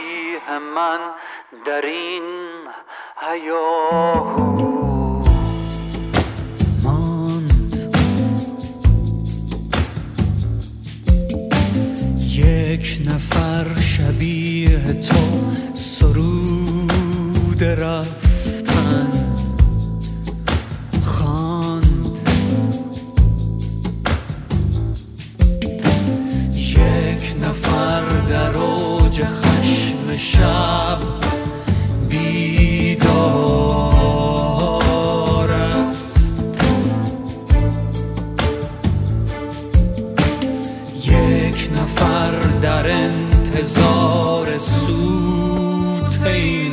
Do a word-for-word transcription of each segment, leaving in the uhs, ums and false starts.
شبیه من در این هیاهو یک نفر شبیه تو سرود رفتن خواند، یک نفر در اوج خشم شب بیدار است، یک نفر در انتظار سوت این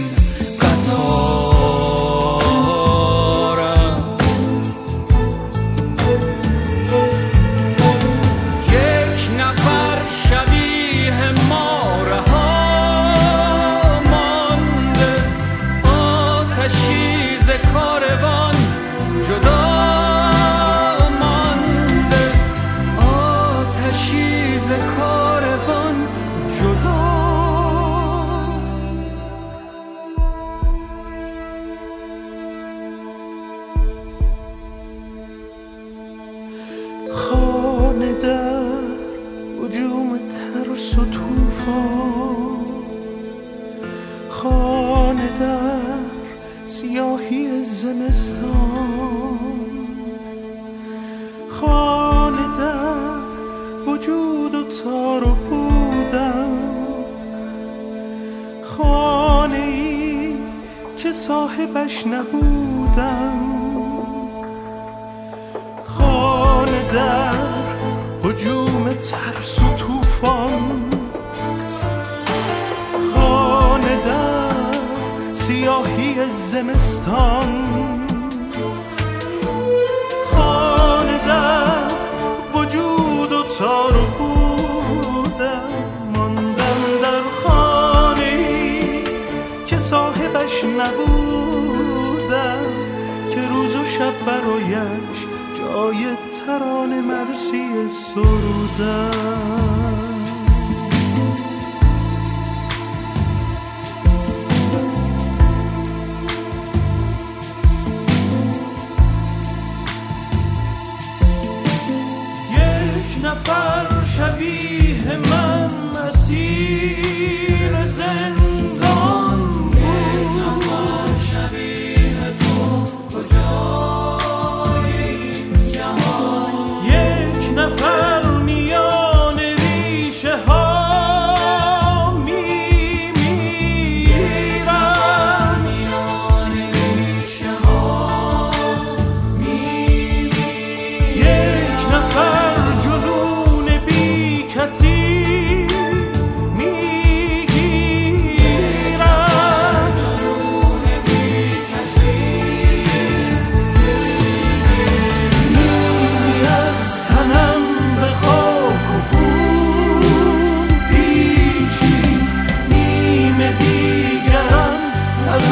قطار است، یک نفر شبیه ما رها مانده، آتشی ز کاروان جدا مانده، آتشی ز کاروان جدا. خانه در هجوم ترس و طوفان، خانه در سیاهی زمستان، خانه در وجود و تار و پودم، خانه ای که صاحبش نبودم، خانه در هجوم ترس و طوفان، خانه در سیاهی زمستان، خانه در وجود و تار و پودم، ماندم در خانه ای که صاحبش نبودم، که روز و شب برایش جای ترانه مرسی سرودم. یک نفر شبیه من اسیر زندان بود، یک نفر شبیه تو کجای این جهان، یک نفر میان ریشه ها میمیرد، میان ریشه ها میمیرد، یک نفر جنون بی کسی میگیرد، جنون بی کسی نیمی از تنم به خاک و خون پیچی، نیم دیگرم از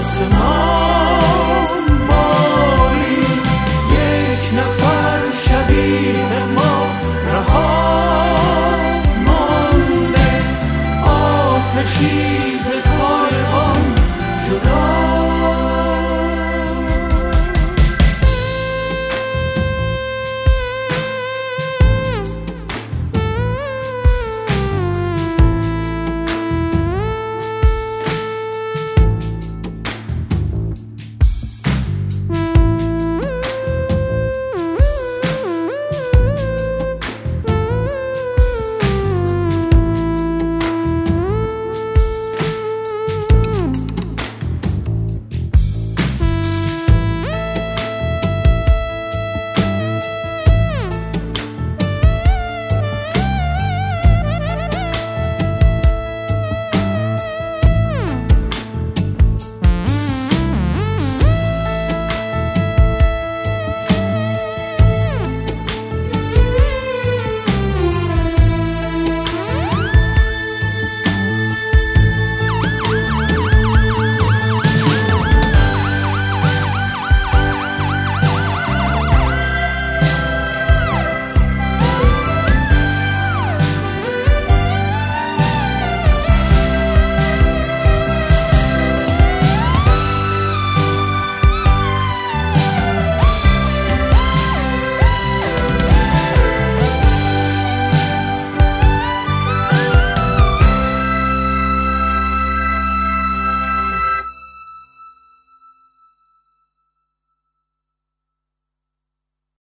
آسمان باری، یک نفر شبیه ما رها مانده، آتشی